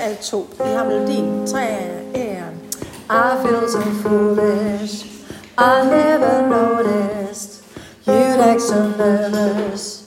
alt to. Vi har melodien. 3, 1. I feel so foolish. I never noticed you'd act so nervous.